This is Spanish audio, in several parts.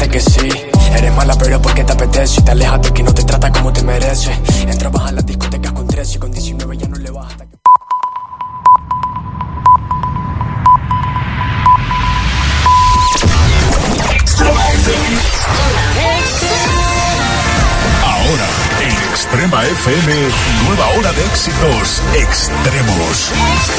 que sí. Eres mala pero porque te apetece y te alejas de que no te trata como te merece. Entrabas a las discotecas con 13 y con 19 ya no le vas hasta que... Ahora, en Extrema FM, nueva hora de éxitos extremos.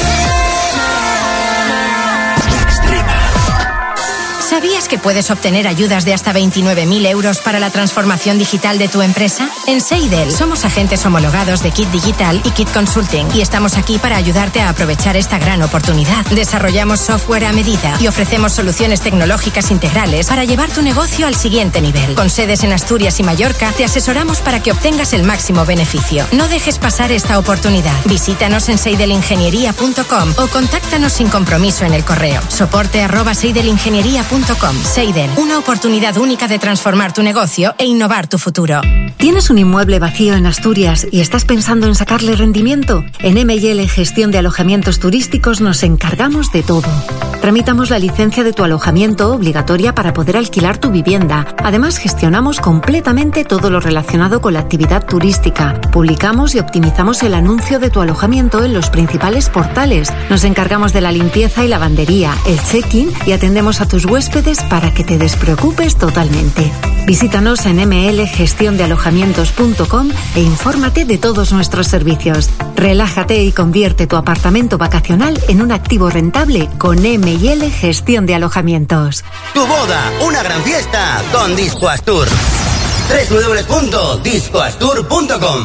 ¿Sabías que puedes obtener ayudas de hasta 29.000 euros para la transformación digital de tu empresa? En Seidel somos agentes homologados de Kit Digital y Kit Consulting y estamos aquí para ayudarte a aprovechar esta gran oportunidad. Desarrollamos software a medida y ofrecemos soluciones tecnológicas integrales para llevar tu negocio al siguiente nivel. Con sedes en Asturias y Mallorca, te asesoramos para que obtengas el máximo beneficio. No dejes pasar esta oportunidad. Visítanos en seidelingeniería.com o contáctanos sin compromiso en el correo soporte@seidelingeniería.com. Seidel, una oportunidad única de transformar tu negocio e innovar tu futuro. ¿Tienes un inmueble vacío en Asturias y estás pensando en sacarle rendimiento? En M&L Gestión de Alojamientos Turísticos nos encargamos de todo. Tramitamos la licencia de tu alojamiento obligatoria para poder alquilar tu vivienda. Además, gestionamos completamente todo lo relacionado con la actividad turística. Publicamos y optimizamos el anuncio de tu alojamiento en los principales portales. Nos encargamos de la limpieza y lavandería, el check-in y atendemos a tus huéspedes para que te despreocupes totalmente. Visítanos en mlgestiondealojamientos.com e infórmate de todos nuestros servicios. Relájate y convierte tu apartamento vacacional en un activo rentable con M&L Gestión de Alojamientos. Tu boda, una gran fiesta con Disco Astur. www.discoastur.com.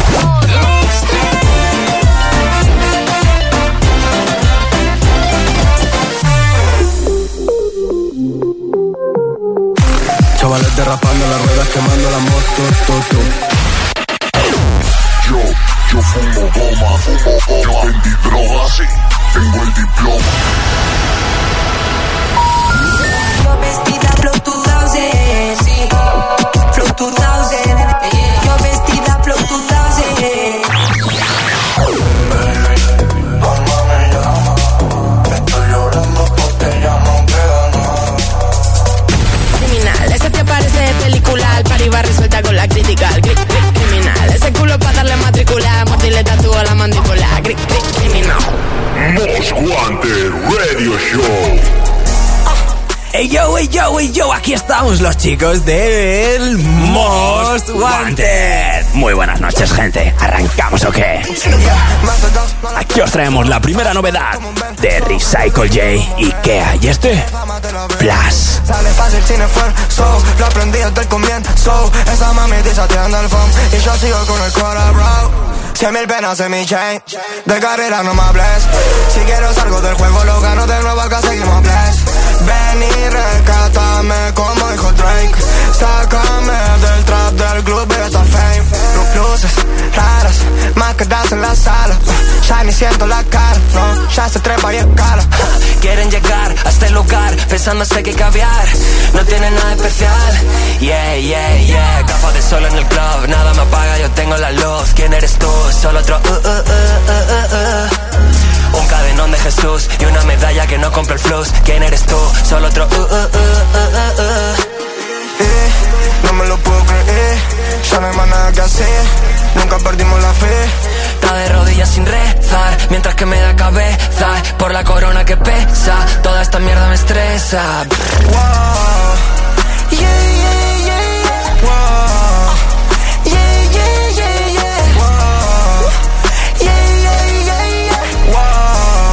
Chavales derrapando las ruedas, quemando la moto, Yo fumo goma, yo vendí droga, sí, tengo el diploma. Yo vestida Flow 2000, sí, Flow 2000, yo vestida Flow 2000. Mamá me llama, estoy llorando porque ya no queda nada. Criminal, ese te parece de película, al par iba resuelta con la crítica. Criminal, ese culo pa' darle matricular, Martín le tatúa la mandíbula. Criminal. Most Wanted Radio Show. Hey yo, aquí estamos los chicos del Most Wanted. Muy buenas noches, gente. ¿Arrancamos o qué? Aquí os traemos la primera novedad de Recycle J y Kea. ¿Y este? Flash. Sale fácil sin esfuerzo, lo aprendí desde el comienzo. Esa mami dice atiende el phone y yo sigo con el cora, bro. 100,000 penas en mi chain, de carrera no me hables. Si quiero salgo del juego, lo gano de nuevo, acá seguimos bless. Ven y rescátame como dijo Drake. Sácame del trap del club de esta fame. Luces raras, máscaras en la sala. Ya ni siento la cara, no, ya se trepa y escala. Quieren llegar a este lugar pensándose que caviar no tiene nada especial. Yeah, gafas de sol en el club, nada me apaga, yo tengo la luz. ¿Quién eres tú? Solo otro Un cadenón de Jesús y una medalla que no compra el flux. ¿Quién eres tú? Solo otro No me lo puedo creer, ya no hay más nada que hacer. Nunca perdimos la fe. Está de rodillas sin rezar, mientras que me da cabeza por la corona que pesa. Toda esta mierda me estresa. Wow. Yeah. Wow. Yeah. Wow. Yeah. Wow.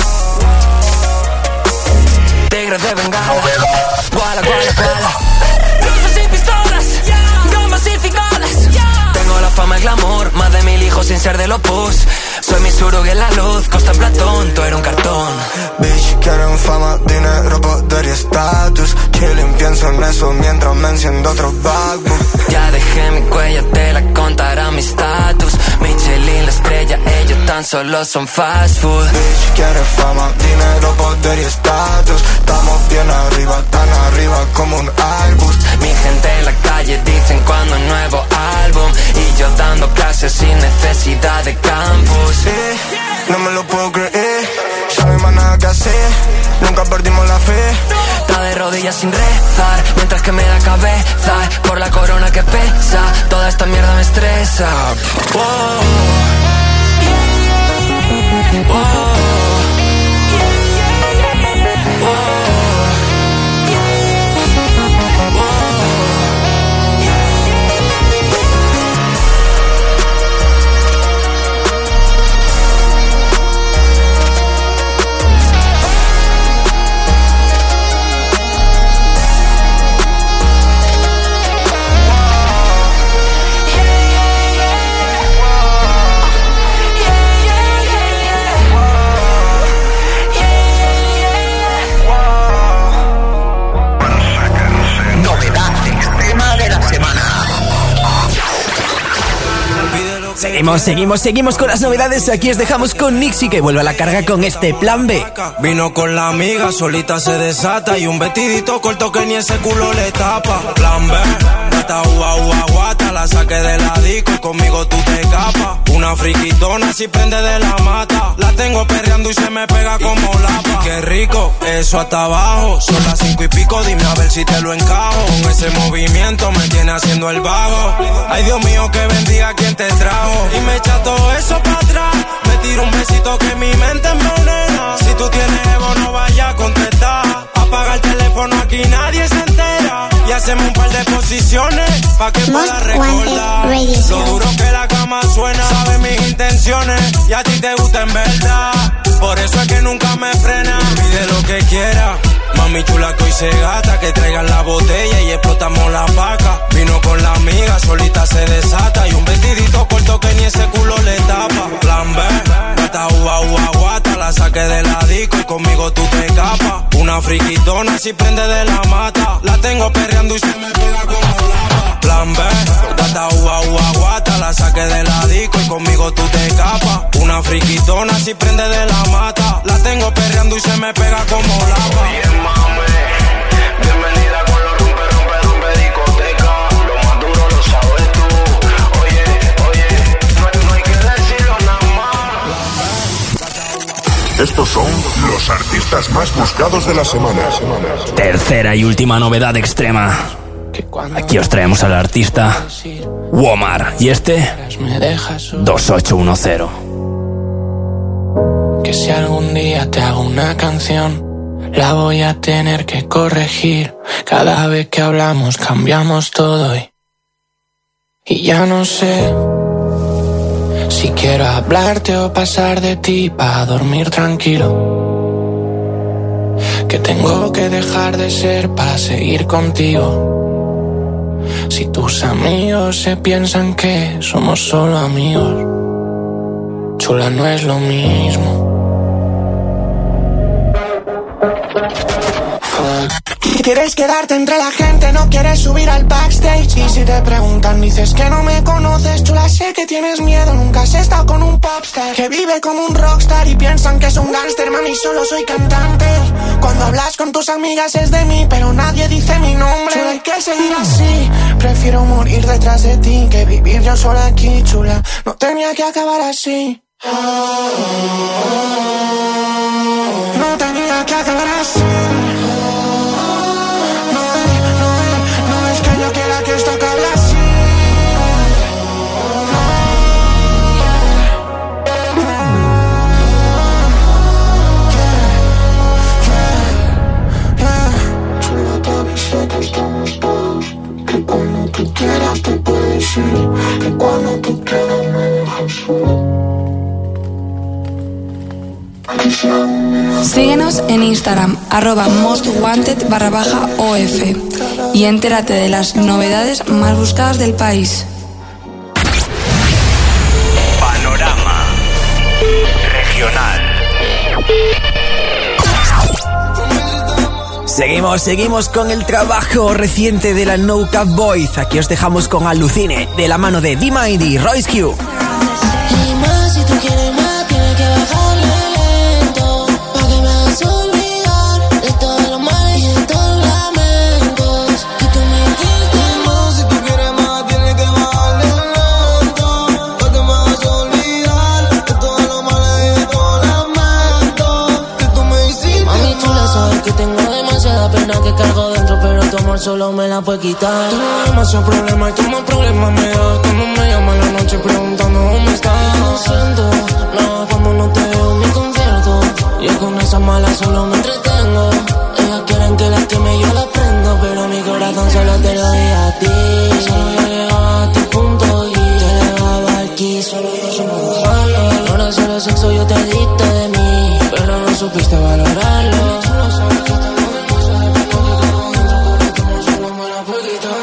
Tigres de Bengala, guala. Luces y pistolas, gomas y figolas. Tengo la fama y glamour, más de 1000 hijos sin ser del Opus. Soy mi surug en la luz, Costa Platón, tú eres un cartón. Bitch, quieren fama, dinero, poder y estatus. Chilling, pienso en eso mientras me enciendo otro backbook. Ya dejé mi cuello, te la contará mi status. Michelin, la estrella, ellos tan solo son fast food. Bitch, quiere fama, dinero, poder y estatus. Estamos bien arriba, tan arriba como un álbum. Mi gente en la calle dicen cuando un nuevo álbum. Y yo dando clases sin necesidad de campus. No me lo puedo creer, ya no hay más nada que hacer. Nunca perdimos la fe. Está de rodillas sin rezar, mientras que me da cabeza, por la corona que pesa, toda esta mierda me estresa. Seguimos con las novedades. Aquí os dejamos con Nixie, que vuelve a la carga con este Plan B. Vino con la amiga, solita se desata, y un vestidito corto que ni ese culo le tapa. Plan B, gata guata, la saqué de la disco y conmigo tú te escapas. Una friquitona si prende de la mata, la tengo perreando y se me pega como lapa. Qué rico, eso hasta abajo, son las 5 y pico, dime a ver si te lo encajo. Con ese movimiento me tiene haciendo el vago. Ay Dios mío, que bendiga quien te trajo. Y me echa todo eso para atrás, me tiro un besito que mi mente envenena. Si tú tienes ego no vaya a contestar, apaga el teléfono, aquí nadie se entera. Y hacemos un par de posiciones pa' que pueda recordar lo duro que la cama suena. Sabes mis intenciones y a ti te gusta en verdad, por eso es que nunca me frena. Pide lo que quiera, mami chula que hoy se gata, que traigan la botella y explotamos la vaca. Vino con la amiga, solita se desata, y un vestidito corto que ni ese culo le tapa. Plan B, gata guata, la saqué de la disco y conmigo tú te escapas. Una friquitona si prende de la mata, la tengo perreando y se me pega como lava. Plan B, gata guata, la saqué de la disco y conmigo tú te escapas. Una friquitona si prende de la mata, la tengo perreando y se me pega como lava. Bien, mami, bienvenida con los rompe discoteca. Lo más duro lo sabes tú. Oye, no hay que decirlo nada más. Estos son los artistas más buscados de la semana. Tercera y última novedad extrema. Aquí os traemos al artista Womar y este 2810. Que si algún día te hago una canción, la voy a tener que corregir. Cada vez que hablamos cambiamos todo y ya no sé si quiero hablarte o pasar de ti para dormir tranquilo. Que tengo que dejar de ser para seguir contigo. Si tus amigos se piensan que somos solo amigos, chula, no es lo mismo. Quieres quedarte entre la gente, no quieres subir al backstage. Y si te preguntan dices que no me conoces, chula, sé que tienes miedo. Nunca has estado con un popstar que vive como un rockstar y piensan que es un gángster. Mami, solo soy cantante. Cuando hablas con tus amigas es de mí, pero nadie dice mi nombre. Chula, hay que seguir así. Prefiero morir detrás de ti que vivir yo sola aquí, chula. No tenía que acabar así. No tenía que acabar así. No es que yo quiera que esto acabe así. Chula, te avisé que estamos todos, que cuando tú quieras te puedes ir, que cuando tú quieras me dejas solo. Síguenos en Instagram, @mostwanted_OF, y entérate de las novedades más buscadas del país. Panorama Regional. Seguimos con el trabajo reciente de la No Cap Boys. Aquí os dejamos con Alucine, de la mano de D-Mind y Royce Q. Y más, si tú quieres más, tienes que bajarle lento, pa' que me hagas olvidar de todos los males y de todos los lamentos que tú me hiciste. Y más, si tú quieres más, tienes que bajarle lento, pa' que me hagas olvidar de todos los males y de todos los lamentos que tú me hiciste. Mami chula, sabes que tengo demasiada pena que cargo dentro, pero tu amor solo me la puedes quitar. Tengo demasiados problemas y tú más problemas me das. Cuando me llamas en la noche preguntando dónde estás. No siento nada cuando no te veo en mi concierto. Yo con esa mala solo me entretengo. Ellas quieren que las queme y yo las prendo, pero mi corazón solo te lo di a ti. Solo yo llegaba a tu punto y te elevaba al kiss. Solo yo soy malo. Ahora solo sexo yo te diste de mí, pero no supiste valorarlo. Solo sabes que tengo demasiado de pelo que tengo dentro, pero tú solo me la puedes quitar.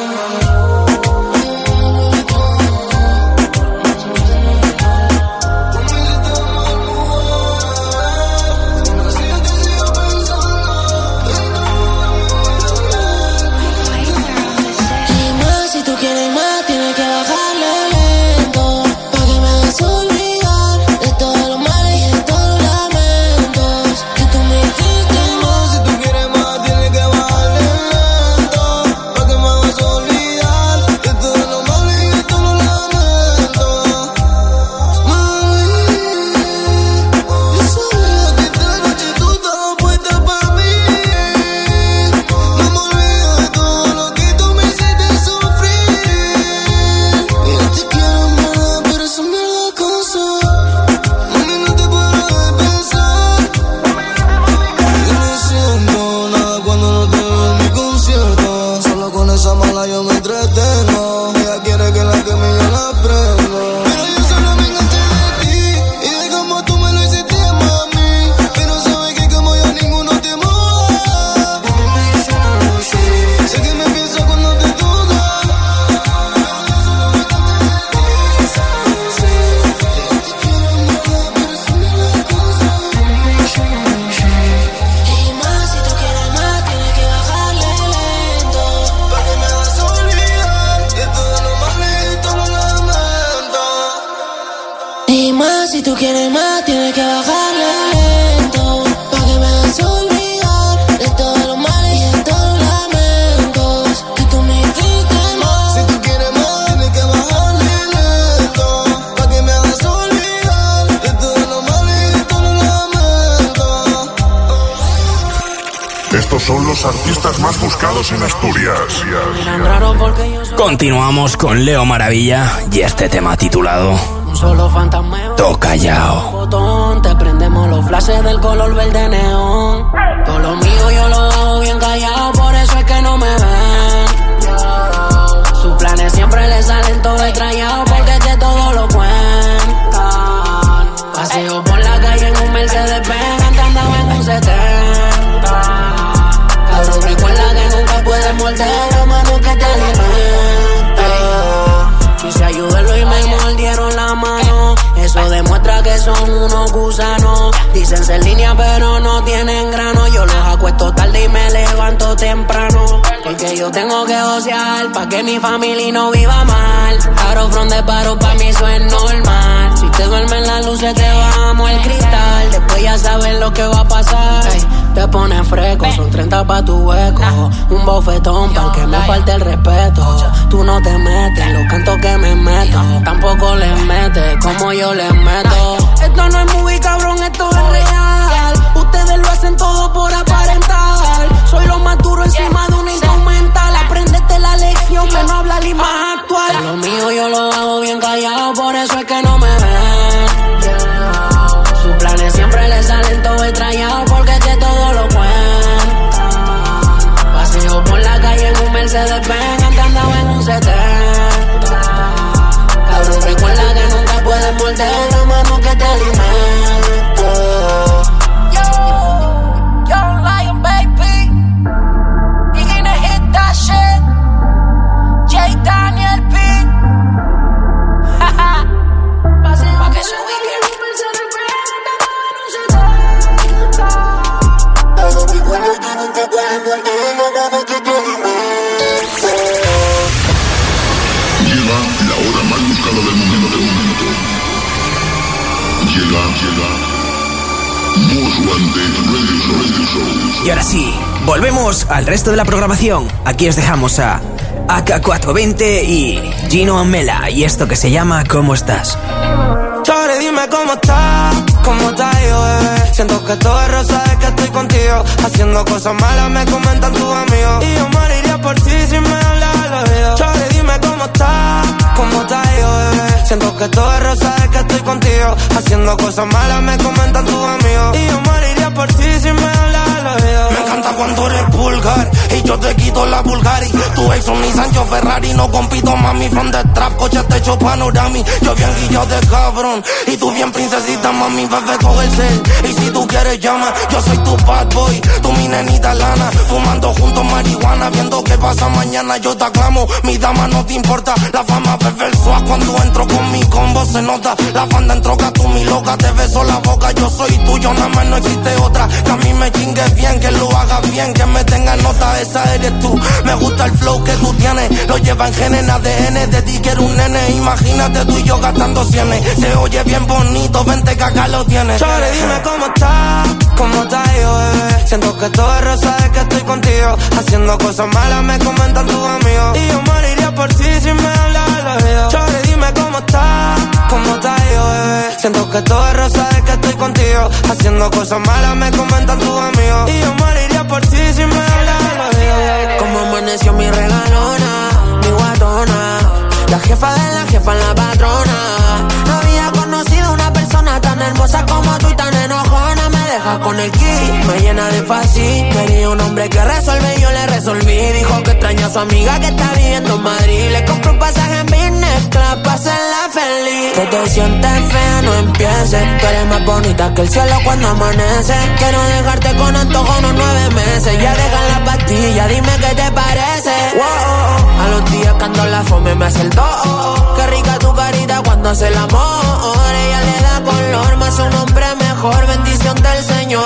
Si tú quieres más, tienes que bajarle lento, pa' que me hagas olvidar de todos los males y de todos los lamentos que tú me hiciste más. Si tú quieres más, tienes que bajarle lento, pa' que me hagas olvidar de todos los males y de todos los lamentos. Estos son los artistas más buscados en Asturias. Continuamos con Leo Maravilla y este tema titulado Solo fantasmeo. Toca Yao. Botón, te prendemos los flashes del color verde neón. Todo lo mío yo lo hago bien callado, por eso es que no me ven. Sus planes siempre le salen todo extrañado, porque es que todo lo cuentan. Paseo por la calle en un Mercedes Benz, antes andaba en un 70. Cabrón, recuerda que nunca puedes morder a mano que te alimenta. Quise ayudarlo y me mordieron la mano. Eso demuestra que son unos gusanos. Dicen ser línea pero no tienen grano. Yo los acuesto tarde y me levanto temprano, porque yo tengo que josear pa' que mi familia no viva mal. Paro front de paro pa' mí eso es normal. Si te duermen las luces te bajamos el cristal. Después ya sabes lo que va a pasar. Hey, te pones fresco, son 30 pa' tu hueco. Un bofetón pa' que me falte el respeto. Tú no te metes en los cantos que me meto, tampoco les metes como yo les meto. Esto no es movie, cabrón, esto es real. Ustedes lo hacen todo por aparentar. Soy lo más duro encima de un instrumental. Aprendete la lección, que no habla ni más actual. Lo mío yo lo hago bien callado, por eso es que no me ven. Sus planes siempre les salen todo extrañado, porque es que todo lo cuentan. Paseo por la calle en un Mercedes Benz, antes andaba en un 70. Cabrón, recuerda que nunca puedes morder a mano que te alimenta. Young Lion, baby. You gonna hit that shit. J. Daniel P. Haha. Pa' que se ubique. Llega la hora más buscada del momento. Llega Most Wanted Radio Show. Y ahora sí, volvemos al resto de la programación. Aquí os dejamos a AK420 y Gino Amela y esto que se llama ¿Cómo estás? Chore, dime cómo estás yo, bebé. Siento que todo es rosa desde que estoy contigo. Haciendo cosas malas me comentan tus amigos. Y yo moriría por por ti si me hablas al oído. Chore, dime cómo estás ha ido, bebé. Siento que todo es rosa desde que estoy contigo. Haciendo cosas malas me comentan tus amigos. Y yo moriría por ti si me hablas al oído. Me encanta cuando eres vulgar y yo te quito la Bulgari. Tu ex son mi Sancho Ferrari. No compito, mami, from the trap. Coche techo panorami. Yo bien guillado de cabrón y tú bien princesita, mami, bebé, coge el cel. Y si tú quieres llama, yo soy tu bad boy, tú mi nenita Lana. Fumando juntos marihuana, viendo qué pasa mañana. Yo te aclamo, mi dama, no te importa la fama, bebé, el swag. Cuando entro con mi combo se nota. La banda en troca, tú mi loca. Te beso la boca, yo soy tuyo, nada más no existe otra. Que a mí me chingues bien, que lo hagas bien, que me tengas nota, esa eres tú. Me gusta el flow que tú tienes, lo lleva en genes, en ADN. De ti que eres un nene, imagínate tú y yo gastando cienes. Se oye bien bonito, vente que acá lo tienes. Chore, dime cómo ha ido, bebé. Siento que todo es rosa desde que estoy contigo. Haciendo cosas malas me comentan tus amigos. Y yo moriría por ti si me hablas al oído. Chore, dime cómo ha ido, bebé. Siento que todo es rosa desde que estoy contigo. Haciendo cosas malas me comentan tus amigos. Y yo moriría por ti si me hablas al oído. Como amaneció mi regalona, mi guatona, la jefa de la jefa, la patrona. No había conocido una persona tan hermosa como tú y tan enojona. Me deja con el ki, me llena de fácil. Quería un hombre que resuelve y yo le resolví. Dijo que extraña a su amiga que está viviendo en Madrid. Le compré un pasaje en business class pa' hacerla feliz. Que te sientes fea, no empieces. Tú eres más bonita que el cielo cuando amanece. Quiero dejarte con antojo unos 9 meses. Ya deja la pastilla, dime qué te parece. Wow, a los días que ando la fome me hace el do. Qué rica tu carita cuando hace el amor. Ella le da color, más un hombre mejor. Bendición del Señor.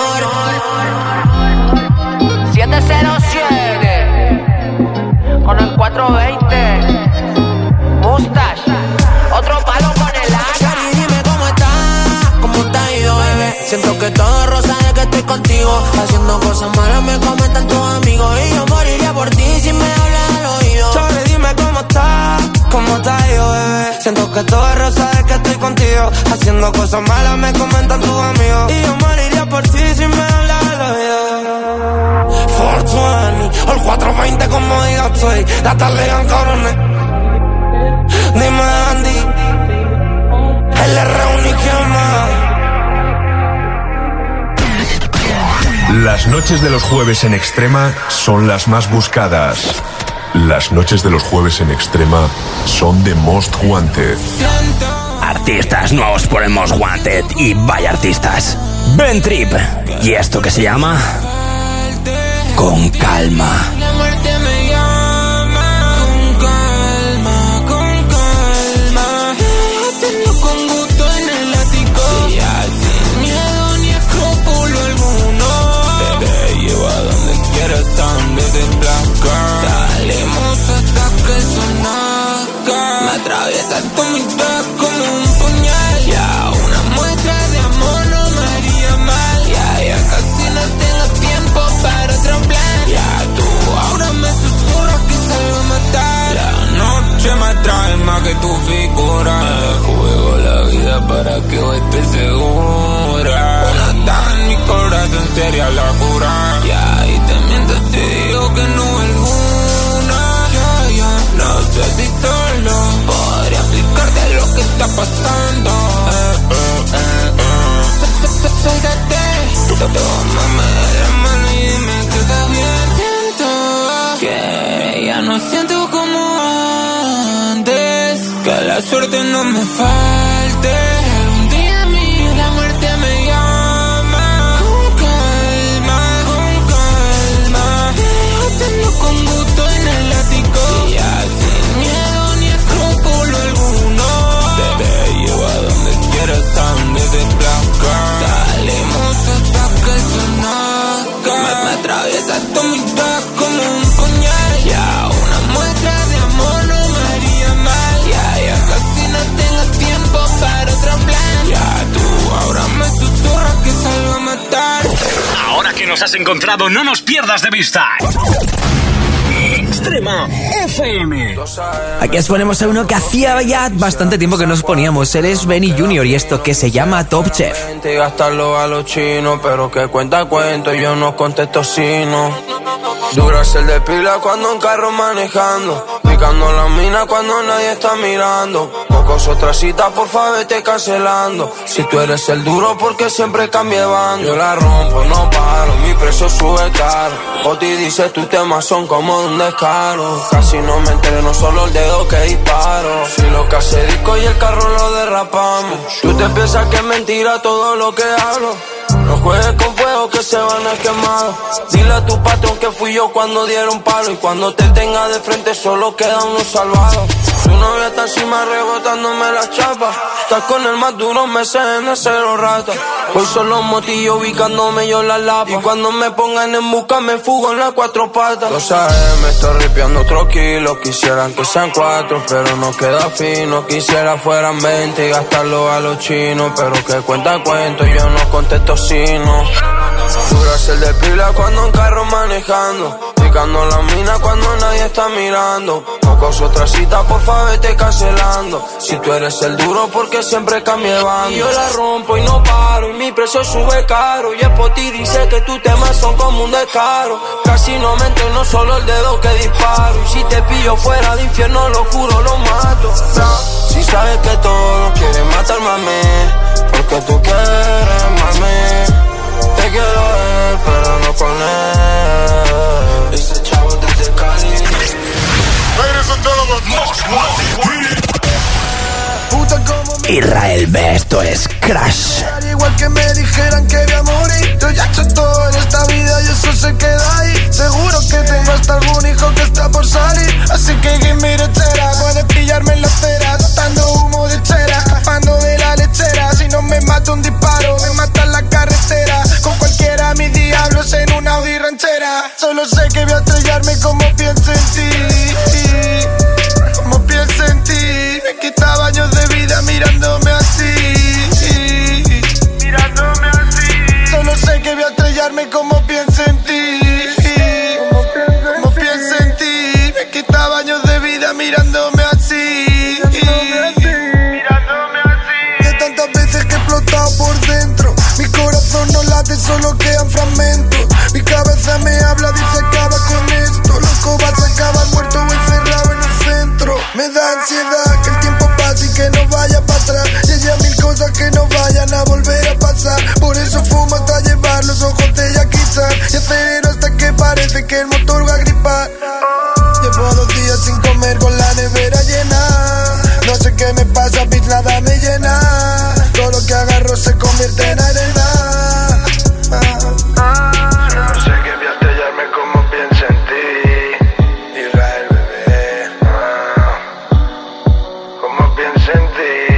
707 con el 420 Mustache. Otro palo con el hacha. Y dime cómo ha ido, bebé. Siento que todo rosa de que estoy contigo. Haciendo cosas malas me comentan tus amigos. Y yo moriría por ti si me hablas al oído. Chore, dime cómo ha ido, bebé. Siento que todo es rosa desde que estoy contigo. Haciendo cosas malas me comentan tus amigos. Y yo moriría por ti si me hablas al oído. 420 o el 420 como diga estoy. La tarde en cabrones. Dime Andy, LR Uniquema. Las noches de los jueves en Extrema son las más buscadas. Las noches de los jueves en Extrema son The Most Wanted. Artistas nuevos por el Most Wanted. Y vaya artistas. Ben Trip. Y esto que se llama Con Calma. La muerte me llama. Con calma, con calma. Tengo con gusto en el ático. Ya sin miedo ni escrúpulo alguno. Te llevo a donde quieras, a donde te plazca. Salimos hasta que el sol nazca. Me atraviesa tu mitad como un puñal. Ya una muestra de amor no me haría mal. Ya casi no tengo tiempo para otro plan. Ya tú ahora me susurras que salgo a matar. La noche me atrae más que tu figura. Juego la vida para que hoy estés segura. Una daga en mi corazón sería la cura. Ya y te miento si digo que no alguna. Ya no sé si solo podría explicarte lo que está pasando. Suéltate, tómame la mano y dime que estás bien. Siento que ya no siento como antes. Que la suerte no me falte. Un día a mí la muerte me llama. Con calma. Déjatelo con gusto en el ático. Y ya sin miedo ni escrúpulo alguno. Te llevo a donde quieras, a donde te plazca. Salimos hasta que el sol nazca. Me atraviesa tu mitad como un puñal. Ya una muestra de amor no me haría mal. Ya casi no tengo tiempo para otro plan. Ya tú ahora me susurras que salgo a matar. Ahora que nos has encontrado, no nos pierdas de vista. Extrema FM. Aquí os ponemos a uno que hacía ya bastante tiempo que nos poníamos. Él es Benny Jr. y esto que se llama Top Chef. Gastarlo a los chinos, pero que cuenta cuento, yo no contesto si no. Dura ser de pila cuando en carro manejando, picando la mina cuando nadie está mirando. Pocos otras citas, por favor, vete cancelando. Si tú eres el duro, porque siempre cambie bando. Yo la rompo, no paro, mi precio sube caro. Oti dice tus temas son como un descaro. Casi no me entreno, solo el dedo que disparo. Si lo que hace disco y el carro lo derrapamos. Tú te piensas que es mentira todo lo que hablo. No juegues con fuego que se van a quemar. Dile a tu patrón que fui yo cuando dieron palo. Y cuando te tenga de frente solo queda uno salvado. Tu novia está encima rebotándome las chapas. Estás con el más duro, me en de cero rata. Hoy son los motillos ubicándome yo la lapa. Y cuando me pongan en busca me fugo en las 4 patas. Lo sabes, me estoy ripeando otro kilo. Quisieran que sean 4, pero no queda fino. Quisiera fueran 20 y gastarlo a los chinos. Pero que cuenta cuento, yo no contesto si no. Dura ser de pila cuando en carro manejando, picando la mina cuando nadie está mirando. Pocos otras citas, por favor, vete cancelando. Si tú eres el duro, porque siempre cambie bando. Y yo la rompo y no paro, y mi precio sube caro. Y Spotty dice que tus temas son como un descaro. Casi no me entreno, solo el dedo que disparo. Y si te pillo fuera de infierno, lo juro, lo mato. Si sabes que todo quiere matarme a mí, porque tú quieres mami. Te quiero ver, pero no con él. Ese chavo desde Cali. Israel B, esto es Crash. Igual que me dijeran que voy a morir, yo ya he hecho todo en esta vida y eso se queda ahí. Seguro que tengo hasta algún hijo que está por salir. Así que give me the chera, puedes pillarme en la acera, botando humo de chera, escapando de la lechera. Si no me mata un disparo, me mata en la carretera. Con cualquiera mis diablos en una Audi ranchera. Solo sé que voy a estrellarme como pienso en ti, como pienso en ti. Me quitaba años de vida mirándome así, mirándome así. Solo sé que voy a estrellarme como pienso en ti, como pienso en ti. Me quitaba años de vida mirándome así, mirándome así. De tantas veces que he explotado por dentro, mi corazón no late, solo quedan fragmentos. Mi cabeza me habla, dice acaba con esto. Loco, vas a acabar muerto o encerrado en el centro. Me da ansiedad que el tiempo pase y que no vaya para atrás. Y haya mil cosas que no vayan a volver a pasar. Por eso fumo hasta llevar los ojos de Jackie-chan. Y acelero hasta que parece que el motor va a gripar. Llevo 2 días sin comer con la nevera llena. No sé qué me pasa, bitch, nada me llena. Todo lo que agarro se convierte en arena. No sé qué voy a estrellarme como pienso en ti, Israel bebé. Como pienso en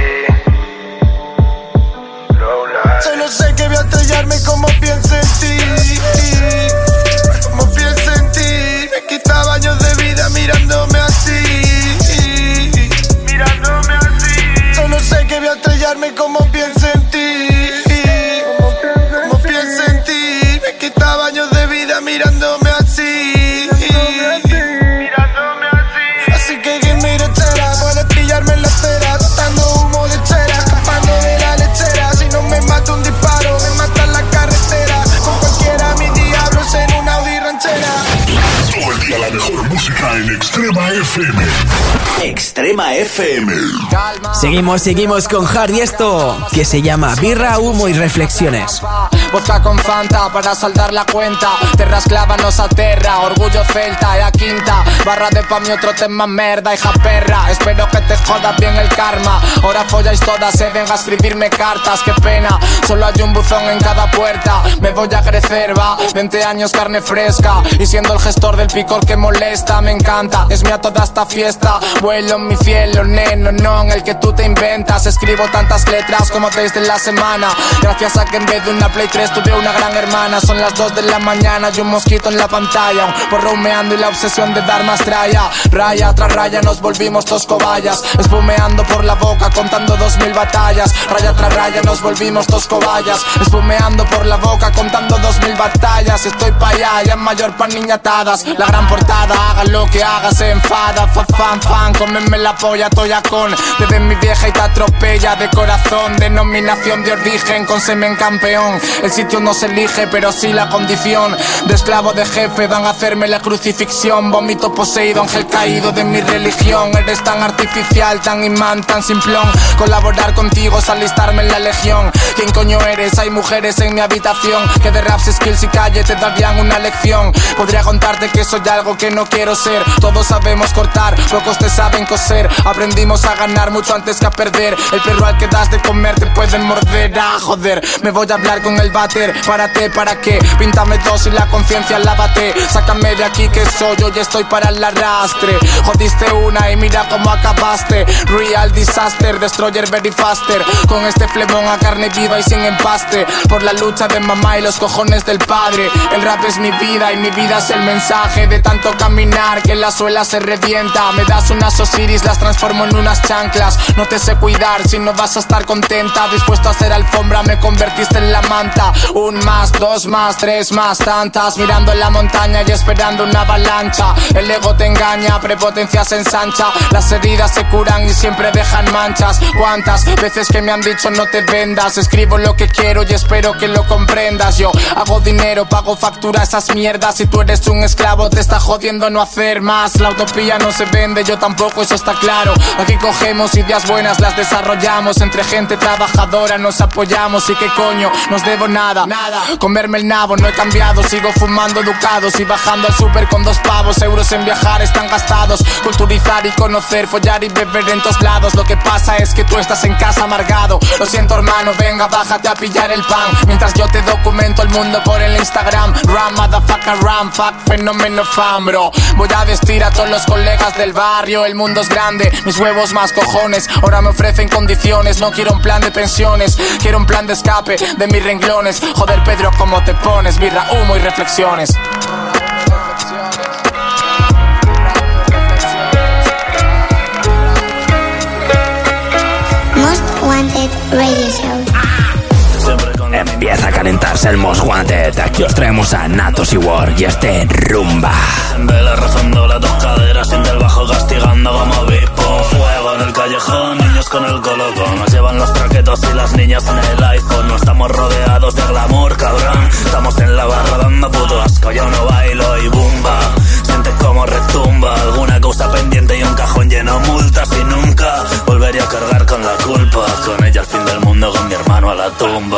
ti, solo sé que voy a estrellarme como pienso en ti, como pienso en ti. Me quitaba años de vida mirándome así, mirándome así. Solo sé que voy a estrellarme como pienso en ti, como pienso en ti. Me quitaba años de vida mirándome así, mirándome así. Así que give me the chera, puedes pillarme en la acera, botando humo de chera, escapando de la lechera. Si no me mata un disparo, me mata en la carretera. Con cualquiera mis diablos en una Audi ranchera. Todo el día la mejor música en Extrema FM. Extrema FM. Seguimos con Hardy, esto que se llama Birra, Humo y Reflexiones. Vodka con Fanta para saldar la cuenta. Terras clava nos aterra, orgullo celta, la quinta. Barra de pa' mi otro tema merda, hija perra. Espero que te joda bien el karma. Ahora folláis todas, se venga a escribirme cartas. Qué pena, solo hay un buzón en cada puerta. Me voy a crecer, va, 20 años carne fresca. Y siendo el gestor del picor que molesta, me encanta, es mía toda esta fiesta. Vuelo en mi cielo, neno, no en el que tú te inventas. Escribo tantas letras como desde la semana. Gracias a que en vez de una Play 3 tuve una gran hermana. Son las 2 de la mañana y un mosquito en la pantalla. Por romeando y la obsesión de dar más tralla. Raya tras raya nos volvimos todos cobayas. Espumeando por la boca contando 2000 batallas. Raya tras raya nos volvimos todos cobayas. Espumeando por la boca contando 2000 batallas. Estoy pa' allá, ya mayor pa' niñatadas. La gran portada, haga lo que haga, se enfada. Fan, cómeme la polla, toyacón. Te ven mi vieja y te atropella de corazón. Denominación de origen con semen campeón. El sitio no se elige, pero sí la condición. De esclavo de jefe van a hacerme la crucifixión. Vómito poseído, ángel caído de mi religión. Eres tan artificial, tan imán, tan simplón. Colaborar contigo es alistarme en la legión. ¿Quién coño eres? Hay mujeres en mi habitación que de raps, skills y calle te darían una lección. Podría contarte que soy algo que no quiero ser. Todos sabemos cortar, pocos te saben coser. Aprendimos a ganar mucho antes que a perder. El perro al que das de comer te pueden morder. Ah, joder, me voy a hablar con el váter. Párate, ¿para qué? Píntame dos y la conciencia lávate. Sácame de aquí que soy yo y estoy para el arrastre. Jodiste una y mira cómo acabaste. Real disaster, destroyer very faster. Con este flemón a carne viva y sin empaste. Por la lucha de mamá y los cojones del padre. El rap es mi vida y mi vida es el mensaje. De tanto caminar que la suela se revienta. Me das unas Osiris, las transformo en unas chanclas. No te sé cuidar si no vas a estar contenta. Dispuesto a hacer alfombra, me convertiste en la manta. Un más, dos más, tres más, tantas. Mirando en la montaña y esperando una avalancha. El ego te engaña, prepotencia se ensancha. Las heridas se curan y siempre dejan manchas. ¿Cuántas veces que me han dicho no te vendas? Escribo lo que quiero y espero que lo comprendas. Yo hago dinero, pago factura, esas mierdas. Si tú eres un esclavo te está jodiendo no hacer más. La utopía no se vende, yo tampoco, eso está claro. Aquí cogemos ideas buenas, las desarrollamos. Entre gente trabajadora nos apoyamos. Y qué coño, nos debo nada. Comerme el nabo, no he cambiado. Sigo fumando ducados y bajando al súper con 2 pavos. Euros en viajar están gastados. Culturizar y conocer, follar y beber en todos lados. Lo que pasa es que tú estás en casa amargado. Lo siento hermano, venga, bájate a pillar el pan. Mientras yo te documento el mundo por el Instagram. Ram, motherfucker, ram, fuck, fenómeno fan, bro. Voy a vestir a todos los colegas del barrio. El mundo es grande, mis huevos más cojones. Ahora me ofrecen condiciones, no quiero un plan de pensiones. Quiero un plan de escape de mis renglones. Joder Pedro, ¿cómo te pones? Birra, humo y reflexiones. Most Wanted Radio Show. Empieza a calentarse el Most Wanted. Aquí os traemos a Natos y War y este Rumba. En vela rozando las 2 caderas, siente el bajo castigando como Bipo. Fuego en el callejón, niños con el colocón. Nos llevan los traquetos y las niñas en el iPhone. No estamos rodeados de glamour, cabrón. Estamos en la barra dando puto asco. Yo no bailo y bumba. Sientes como retumba. Alguna cosa pendiente y un cajón lleno multas. Y nunca volvería a cargar con la culpa. Con ella al fin del mundo, con mi hermano a la tumba.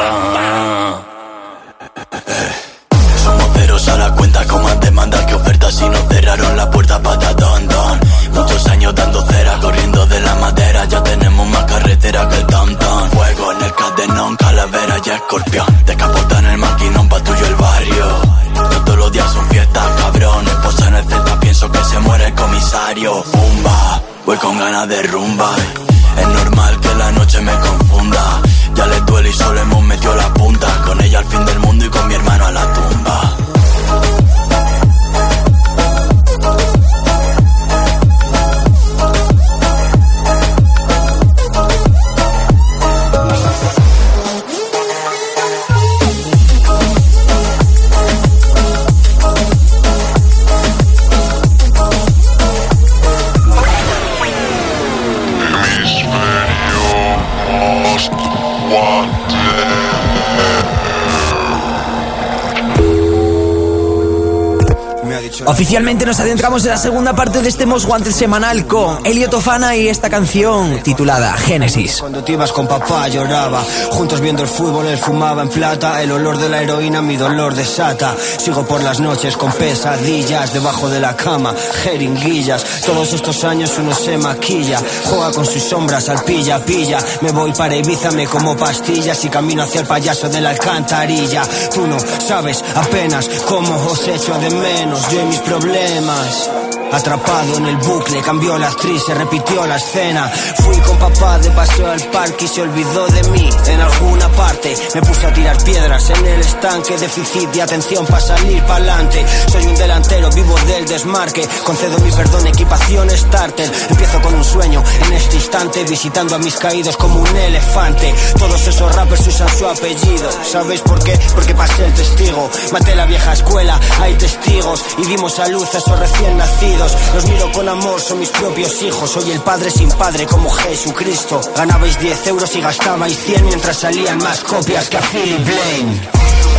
Somos ceros a la cuenta con más demanda que ofertas y nos cerraron la puerta patatón, don. Muchos años dando cera, corriendo de la madera. Ya tenemos más carretera que el downtown. Fuego en el cadenón, calavera y escorpión. Descapotan el maquinón, patullo el barrio. No todos los días son fiestas, cabrón. Esposa en el Z, pienso que se muere el comisario. Pumba, voy con ganas de rumba. Es normal que la noche me confunda. Ya le duele y solo hemos metido la punta. Con ella al fin del mundo y con mi hermano a la tumba. Oficialmente nos adentramos en la segunda parte de este Most Wanted semanal con Elliot Ofana y esta canción titulada Génesis. Cuando te ibas con papá lloraba, juntos viendo el fútbol, él fumaba en plata. El olor de la heroína mi dolor desata. Sigo por las noches con pesadillas, debajo de la cama, jeringuillas. Todos estos años uno se maquilla, juega con sus sombras al pilla. Me voy para Ibiza, me como pastillas y camino hacia el payaso de la alcantarilla. Tú no sabes apenas cómo os echo de menos, yo y mis problemas. Atrapado en el bucle, cambió la actriz, se repitió la escena. Fui con papá de paseo al parque y se olvidó de mí. En alguna parte me puse a tirar piedras en el estanque. Déficit de atención para salir pa'lante. Soy un delantero, vivo del desmarque. Concedo mi perdón, equipación starter. Empiezo con un sueño en este instante, visitando a mis caídos como un elefante. Todos esos rappers usan su apellido. ¿Sabéis por qué? Porque pasé el testigo. Maté la vieja escuela, hay testigos. Y dimos a luz a esos recién nacidos. Los miro con amor, son mis propios hijos. Soy el padre sin padre como Jesucristo. Ganabais 10 euros y gastabais 100 mientras salían más copias que a Philip Blaine.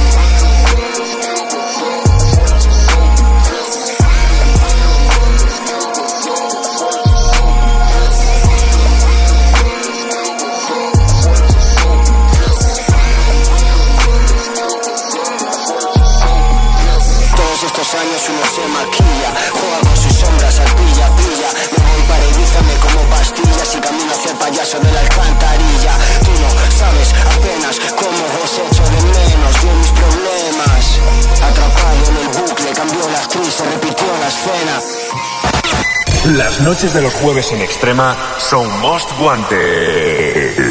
Las noches de los jueves en Extrema son Most Wanted.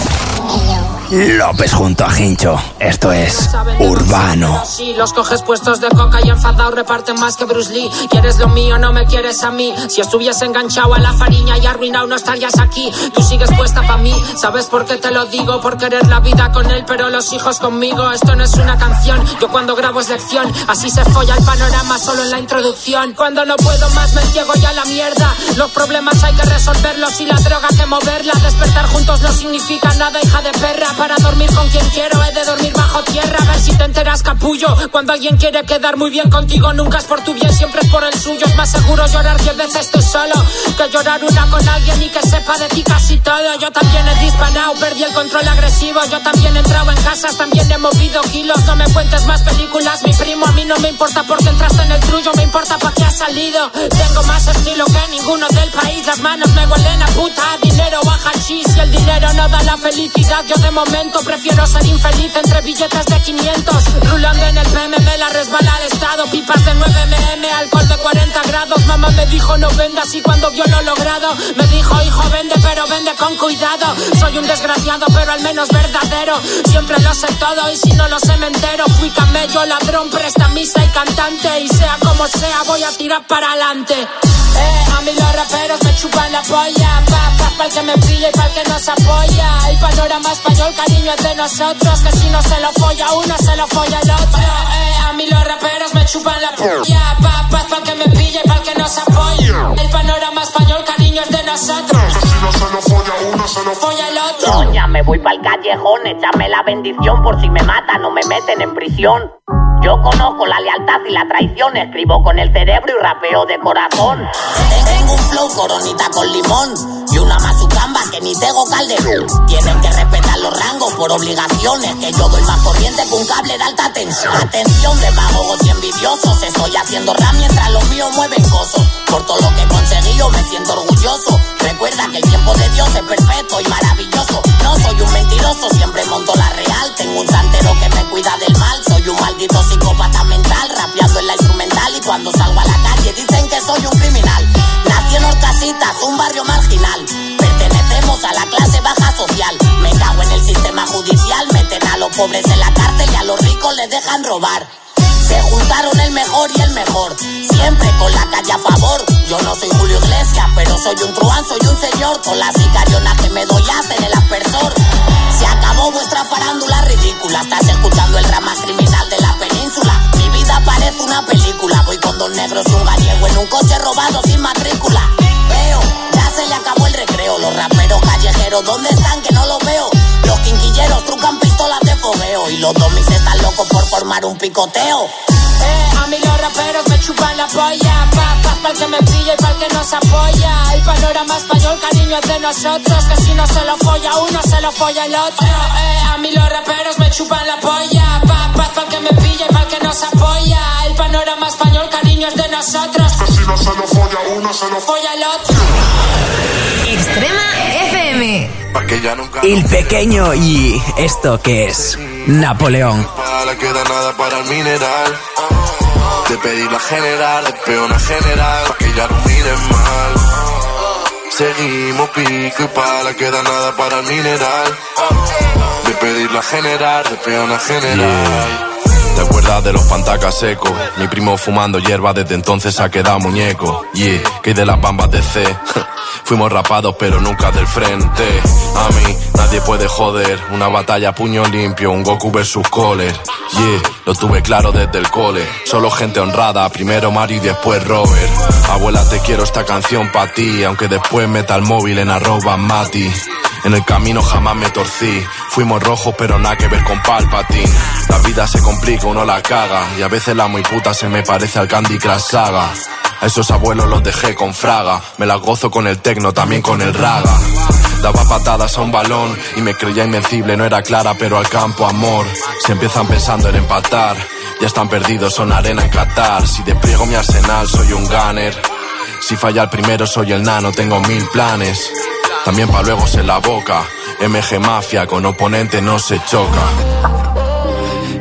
López junto a Hincho, esto es Urbano. Si los coges puestos de coca y enfadado reparten más que Bruce Lee. Quieres lo mío, no me quieres a mí. Si estuviese enganchado a la fariña y arruinado no estarías aquí. Tú sigues puesta pa' mí, ¿sabes por qué te lo digo? Por querer la vida con él, pero los hijos conmigo. Esto no es una canción, yo cuando grabo es lección. Así se folla el panorama solo en la introducción. Cuando no puedo más me ciego ya la mierda. Los problemas hay que resolverlos y la droga que moverla. Despertar juntos no significa nada, hija de perra. Para dormir con quien quiero he de dormir bajo tierra. A ver si te enteras, capullo. Cuando alguien quiere quedar muy bien contigo, nunca es por tu bien, siempre es por el suyo. Es más seguro llorar 10 veces tú solo que llorar una con alguien y que sepa de ti casi todo. Yo también he disparado, perdí el control agresivo. Yo también he entrado en casas, también he movido kilos. No me cuentes más películas, mi primo. A mí no me importa porque entraste en el trullo, me importa pa' qué has salido. Tengo más estilo que ninguno del país. Las manos me huelen a puta, dinero baja chis. Y el dinero no da la felicidad. Yo de momento prefiero ser infeliz entre billetes de 500. Rulando en el PM me la resbala al estado. Pipas de 9 mm, alcohol de 40 grados. Mamá me dijo no vendas y cuando vio lo logrado me dijo hijo vende pero vende con cuidado. Soy un desgraciado pero al menos verdadero. Siempre lo sé todo y si no lo sé me entero. Fui camello, ladrón, prestamista y cantante. Y sea como sea voy a tirar para adelante. A mí los raperos me chupan la polla. Pa'l que me pilla y pa'l que nos apoya. El panorama español, cariño, es de nosotros. Que si no se lo folla uno, se lo folla el otro. A mí los raperos me chupan la polla. Pa'l que me pilla y pa'l que nos apoya. El panorama español, cariño, es de nosotros. Que si no se lo folla uno, se lo folla el otro. Doña, me voy pa'l callejón, échame la bendición. Por si me matan o me meten en prisión. Yo conozco la lealtad y la traición. Escribo con el cerebro y rapeo de corazón. Tengo un flow coronita con limón y una mazucamba que ni tengo Calderón. Tienen que respetar los rangos por obligaciones, que yo doy más corriente que un cable de alta tensión. Atención demagogos y envidiosos, estoy haciendo rap mientras los míos mueven cosos. Por todo lo que he conseguido me siento orgulloso. Recuerda que el tiempo de Dios es perfecto y maravilloso. No soy un mentiroso, siempre monto la real. Tengo un santero que me cuida del mal. Soy un maldito psicópata mental, rapeando en la instrumental. Y cuando salgo a la calle dicen que soy un criminal. Nací en Horcasitas, un barrio marginal. Pertenecemos a la clase baja social. Me cago en el sistema judicial. Meten a los pobres en la cárcel y a los ricos les dejan robar. Se juntaron el mejor y el mejor, siempre con la calle a favor. Yo no soy Julio Iglesias, pero soy un truán, soy un señor. Con las sicarionas que me doy hacen el aspersor. Se acabó vuestra farándula ridícula. Estás escuchando el rap más criminal de la península. Mi vida parece una película. Voy con dos negros y un gallego en un coche robado sin matrícula. Veo, ya se le acabó el recreo. Los raperos callejeros, ¿dónde están? Que no los veo. Los quinquilleros trucan pistolas de fogueo. Y los domis están locos por formar un picoteo. A mí los raperos me chupan la polla. Pa'l que me pilla y pa'l que nos apoya. El panorama español, cariño, es de nosotros. Que si no se lo folla uno, se lo folla el otro. A mí los raperos me chupan la polla. Pa'l que me pilla y pa'l que nos apoya. El panorama español, cariño, es de nosotros. Que si no se lo folla uno, se lo folla el otro. Extrema FM. El Pequeño y esto que es Napoleón. No le queda nada para el mineral. De pedir a general, de peón a general, pa' que ya no miren mal. Seguimos pico y pala, queda nada para el mineral. De pedir a general, de peón a general. ¿Te acuerdas de los pantacas secos? Mi primo fumando hierba, desde entonces ha quedado muñeco. Yeah, que de las bambas de C. Fuimos rapados pero nunca del frente. A mí nadie puede joder. Una batalla a puño limpio, un Goku versus Kohler. Yeah, lo tuve claro desde el cole. Solo gente honrada, primero Mario y después Robert. Abuela, te quiero, esta canción pa' ti. Aunque después meta el móvil en @Mati. En el camino jamás me torcí. Fuimos rojos pero nada que ver con Palpatine. La vida se complica, uno la caga. Y a veces la muy puta se me parece al Candy Crush Saga. A esos abuelos los dejé con fraga. Me las gozo con el tecno, también con el raga. Daba patadas a un balón y me creía invencible. No era clara pero al campo amor. Si empiezan pensando en empatar, ya están perdidos, son arena en Qatar. Si despliego mi arsenal soy un gunner. Si falla el primero soy el nano, tengo 1000 planes. También pa' luego se la boca. MG Mafia, con oponente no se choca.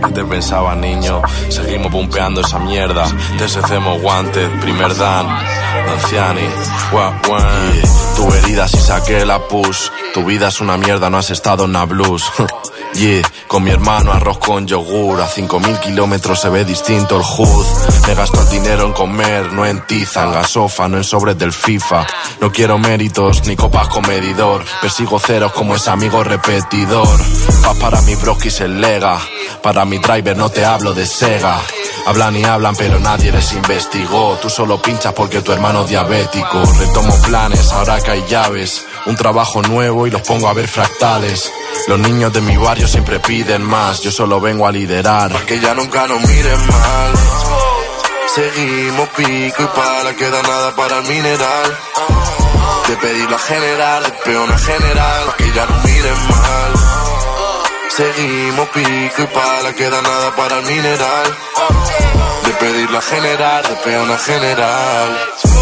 ¿Qué te pensaba, niño? Seguimos pumpeando esa mierda. TSC Wanted, primer Dan, Anciani, Tu herida si saqué la push. Tu vida es una mierda, no has estado en la blues. Yeah, con mi hermano arroz con yogur. A 5.000 kilómetros se ve distinto el hood. Me gasto el dinero en comer, no en tiza, en gasofa, no en sobres del FIFA. No quiero méritos ni copas con medidor. Persigo ceros como ese amigo repetidor. Paz para mi broskis el lega. Para mi driver no te hablo de Sega. Hablan y hablan pero nadie les investigó. Tú solo pinchas porque tu hermano es diabético. Retomo planes ahora que hay llaves. Un trabajo nuevo y los pongo a ver fractales. Los niños de mi barrio siempre piden más. Yo solo vengo a liderar. Pa' que ya nunca nos miren mal. Seguimos pico y pala, queda nada para el mineral. De pedirlo a general, de peón a general. Pa' que ya nos miren mal. Seguimos pico y pala, queda nada para el mineral. De pedirlo a general, de peón a general.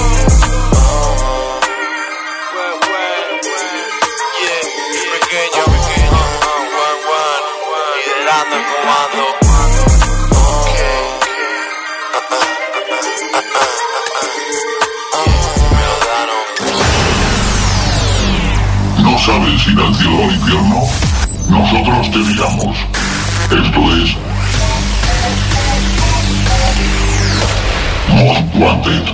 ¿No sabes ir al cielo o al infierno? Nosotros te digamos. Esto es Most Wanted.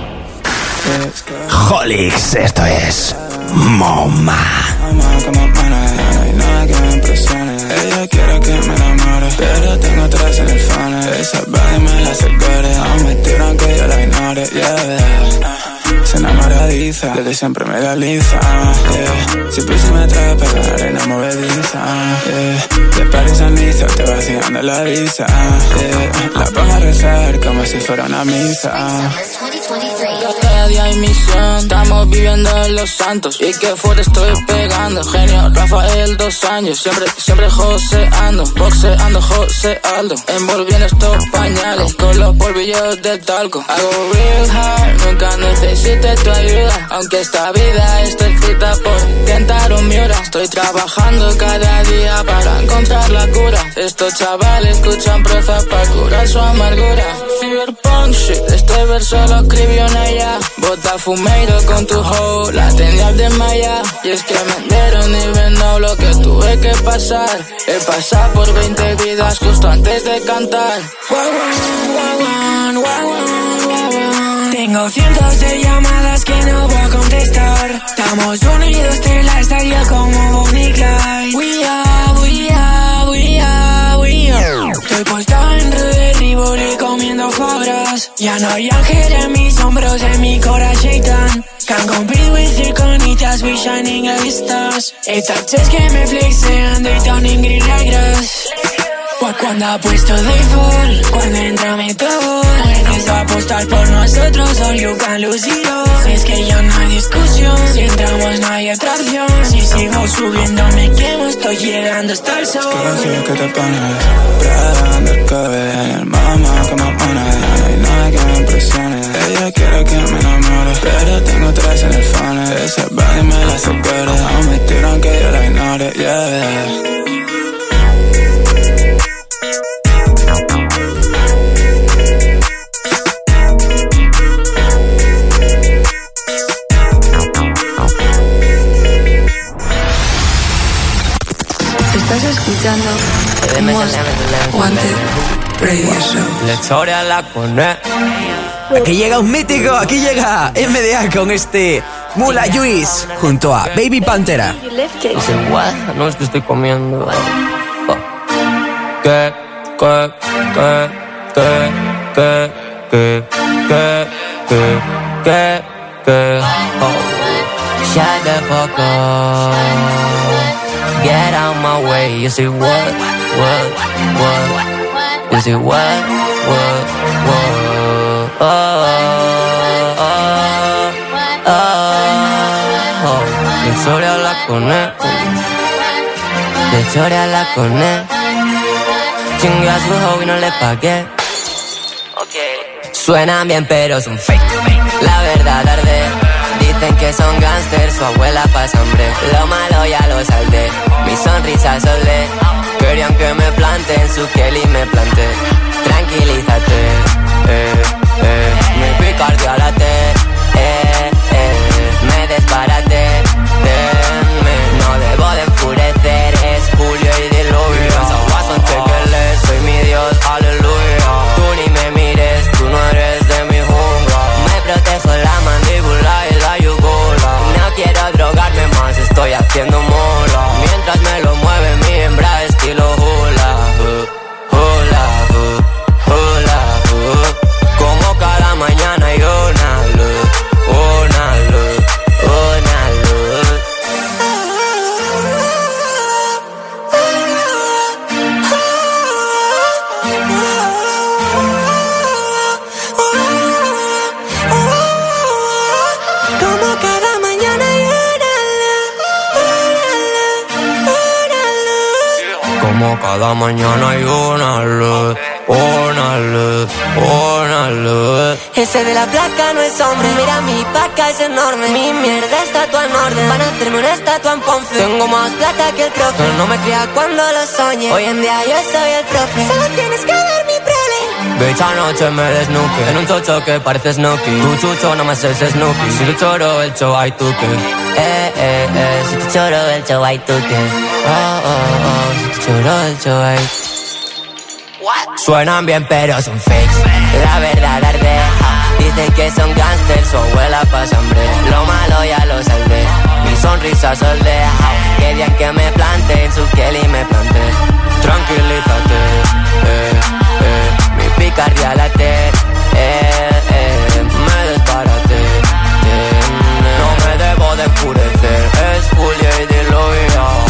Holix, esto es Moma. Como pana, no hay nada que me impresione. Ella quiere que me enamore, pero tengo atrás en el phone. Esa body me la hace gore. Aún me tiran que yo la ignore, yeah. Se enamoradiza, desde siempre me da liza, yeah. Siempre se me atrapa en la arena movediza, yeah. De París a Niza te vaciando la visa, yeah. La pongo a rezar como si fuera una misa. Cada día hay misión, estamos viviendo en Los Santos. Y que fuerte estoy pegando, genio Rafael 2 años. Siempre joseando, boxeando José Aldo. Envolviendo estos pañales con los polvillos del talco. Hago real hard, nunca necesité tu ayuda. Aunque esta vida está escrita por tentar un miura. Estoy trabajando cada día para encontrar la cura. Estos chavales escuchan proza para curar su amargura. Cyberpunk shit, este verso lo escribió Naya. Bota fumeiro con tu hoe, la tenía de Maya. Y es que me dieron y ven lo que tuve que pasar. He pasado por 20 vidas justo antes de cantar. Tengo cientos de llamadas que no voy a contestar. Estamos unidos de la estadio como Bonnie y Clyde. We are. Estoy postado en Red Rivoli comiendo fabras. Ya no hay ángel en mis hombros, en mi corazón shaitan. Can't compete with circonitas, we shining like stars. Estas chicas que me flexean, they turning green like grass. Cuando apuesto they fall, cuando entra me todo. Puedes apostar por nosotros, all you can lose it all. Es que ya no hay discusión, si entramos no hay atracción. Si sigo subiendo me quemo, estoy llegando hasta el sol. Es que que te pones, Prada undercover. En el mama que me pone, no hay nada que me impresione. Ella quiere que me enamore, pero tengo atrás en el phone. Esa body me la hace gore. Aún me tiran que yo la ignore, yeah. Estás escuchando Most Wanted Radio Show. La historia la coné. Aquí llega un mítico, aquí llega MDA con este Mula Juice junto a Baby Pantera. Dice, what? No, es que estoy comiendo. Que shut the fuck up. Get out my way. You say what? You say what? La historia la coné. La historia la coné. Chingué a su hobby y no le pagué. Suenan bien pero son fake. La verdad arde. Dicen que son gángsters, su abuela pasa hambre. Lo malo ya lo saldé, mi sonrisa soldé. Querían que me plante en su Kelly me planté. Tranquilízate, mi picardía late, me desbaraté. No debo de enfurecer, es Julio y diluvio. Esas aguas son chequeles, soy mi Dios, aleluya. Tú ni me mires, tú no eres de mi jungla. Me protejo la mandíbula y la yugula. No quiero drogarme más, estoy haciendo mola. Mientras me lo mueve mi hembra estilo hula, hula, hula, como cada mañana hay una luz, una luz, una luz. Como cada mañana hay una luz. Como cada mañana hay una luz, una luz, una luz. Ese de la placa no es hombre, mira mi paca es enorme. Mi mierda estatua en orden, van a hacerme una estatua en Ponce. Tengo más plata que el profe, no me crea cuando lo soñé. Hoy en día yo soy el profe, solo tienes que ver mi prole. Bitch, anoche me desnuqué en un chocho que parece Snooki. Tu chucho no más es Snoopy, si te choro el show hay tú que. Si te choro el show hay tú que. Si te choro el show hay. Suenan bien pero son fakes, la verdad arde. Dicen que son gángsters, su abuela pasa hambre. Lo malo ya lo saldé, mi sonrisa soldé. Querían que me plante en su Kelly me planté. Tranquilízate, mi picardía late, me desbaraté. No me debo de enfurecer, es Julio y diluvio.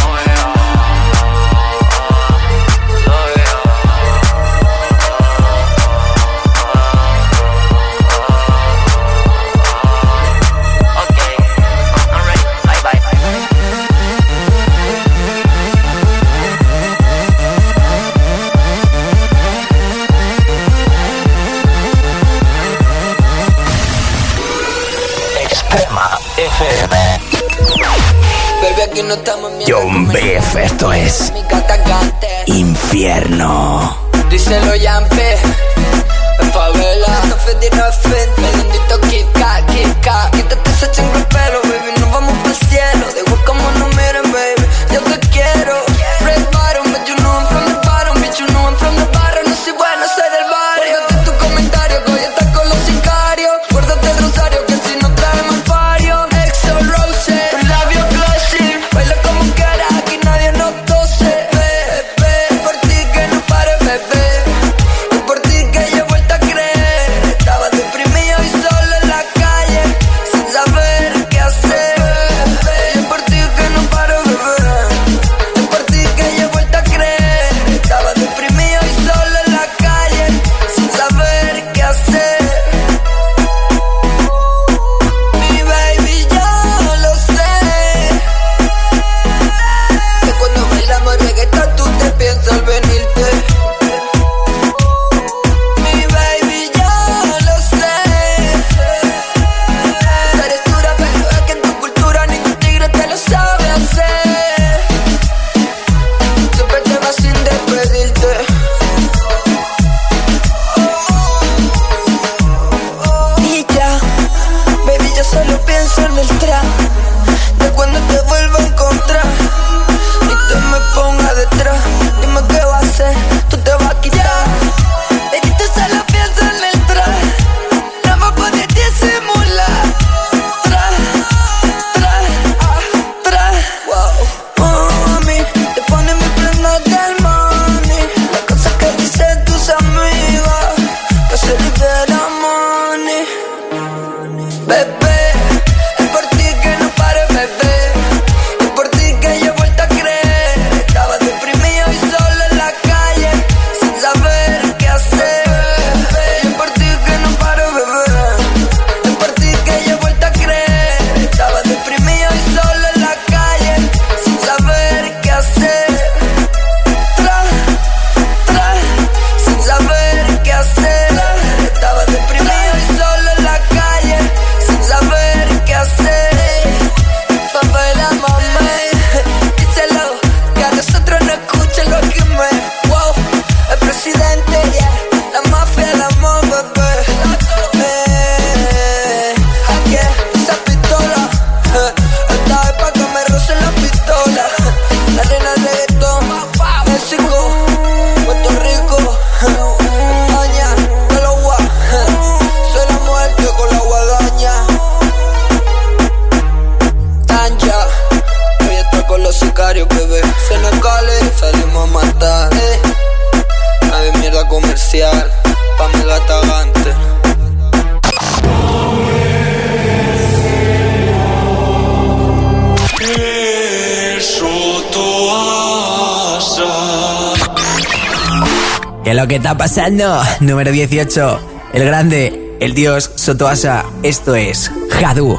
John Beef, esto es Infierno. Díselo Yampe, en favela. No fedi, no es frente, bendito Kika, Kika. Quítate ese chingo de pelo, baby, nos vamos pa'l cielo. Da igual como nos miren, baby, yo te quiero. Red bottom, but you know I'm from the bottom. Bitch, you know I'm from the bottom. No soy bueno, soy del barrio. Guárdate tu comentario, que hoy estás con los sicarios. Guárdate el rosario, que si no traemos el pario. Exo Rose, labios glossy. Baila como quieras, aquí nadie nos tose. Por ti que no pare, bebé. Y por ti que yo he vuelto a creer. Estaba deprimido y solo en la calle, sin saber qué hacer. los sicarios, bebé. Senecales, salimos a matar. Nadie mierda comercial, Pamela Tagante. ¿Qué es lo que está pasando? Número 18. El grande, el dios Sotoasa. Esto es Jadú.